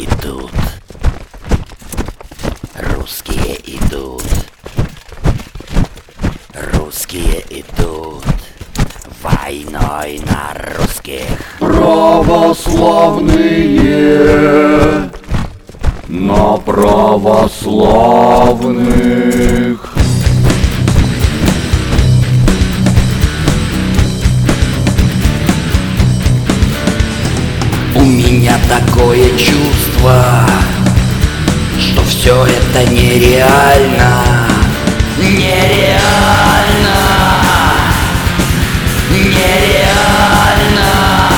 идут, русские идут, русские идут войной на русских. Православные на православных. У меня такое чувство, что все это нереально. Нереально. Нереально.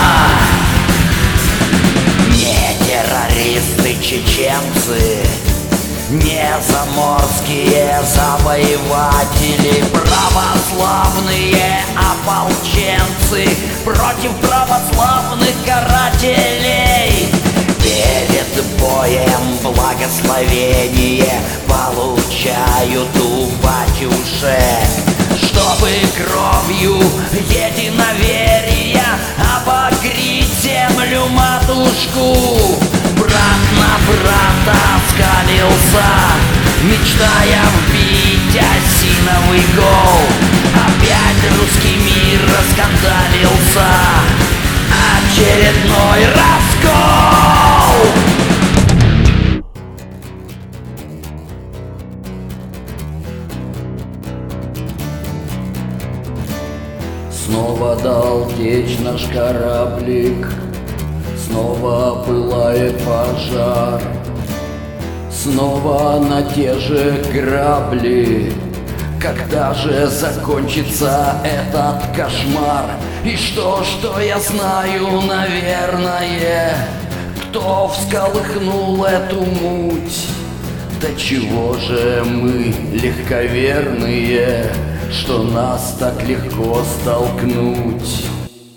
Не террористы чеченцы, не заморские завоеватели, православные ополченцы против православных карателей. Перед боем благословение получают у батюшек, чтобы кровью единоверия обогреть землю матушку. Брат на брата скалился, мечтая вбить осиновый гол. Опять русский мир раскандалился, очередной раскол. Снова дал течь наш кораблик, снова пылает пожар, снова на те же грабли. Когда же закончится этот кошмар? И что я знаю, наверное, кто всколыхнул эту муть? Да чего же мы легковерные, что нас так легко столкнуть?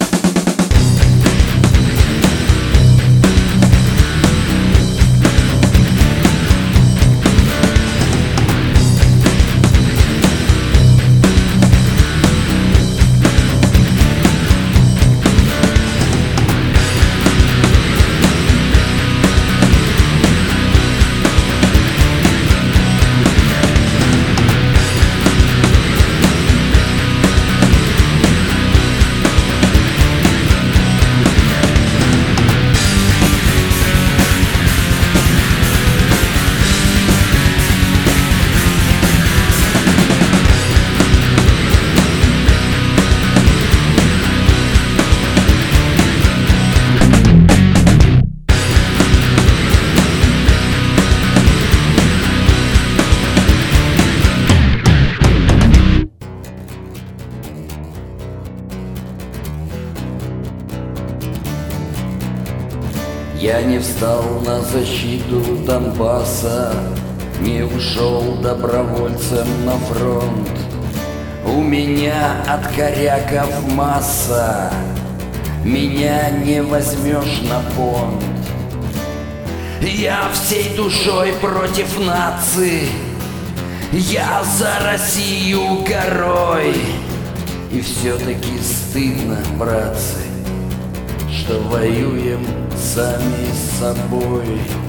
Я не встал на защиту Донбасса, не ушел добровольцем на фронт. У меня от коряков масса, меня не возьмешь на понт. Я всей душой против нации, я за Россию горой. И все-таки стыдно, братцы, что воюем сами с собой.